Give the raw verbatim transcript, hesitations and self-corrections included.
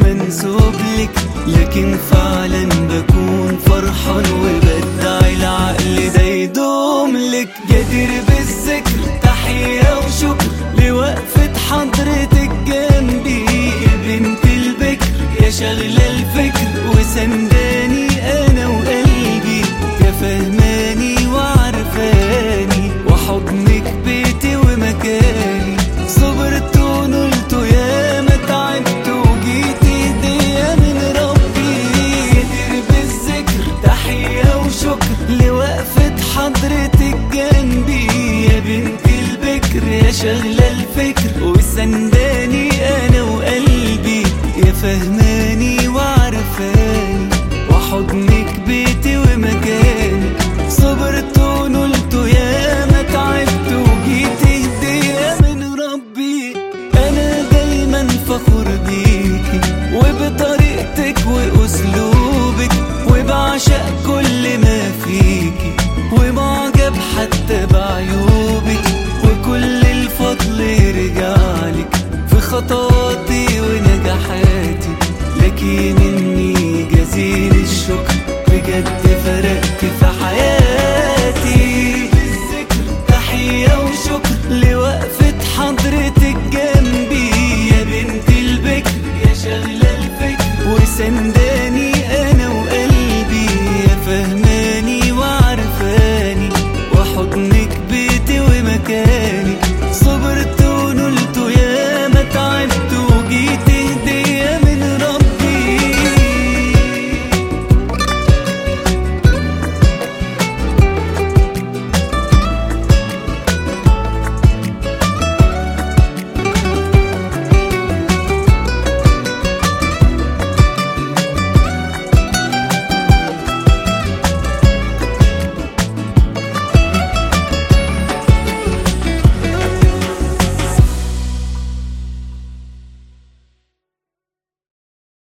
منسوب لك، لكن فعلا بكون فرحان وبدعي العقل ده يدوم لك. جدير بالذكر تحية وشكر لوقفة حضرتك جنبي، يا بنت البكر يا شغلة الفكر وسنداني انا وقلبي، يا فهماني وعرفاني وحضنك بيتي ومكاني. صبرت ونلت يا ما تعبت وجيتي هدية من ربي. جدير بالذكر تحية وشكر لوقفة حضرتك جنبي، يا بنت البكر يا شغلة الفكر وسنداني انا وقلبي، يا فهماني وعرفاني وحضنك بيتي ومكاني. صبرت ونلت يا ما تعبت وجيتي هدية من ربي. انا دايما فخور بيكي وبطريقتك واسلوبك، وبعشق كل ما فيكي ومعجب حتى بعيوبك، وكل الفضل يرجعلك في خطواتي ونجاحاتي. لكن مني جزيل الشكر بجد فرقت في حياتي. بالذكر تحية وشكر لوقفة حضرتك جنبي، يا بنت البكر يا شغلة الفكر وسنداني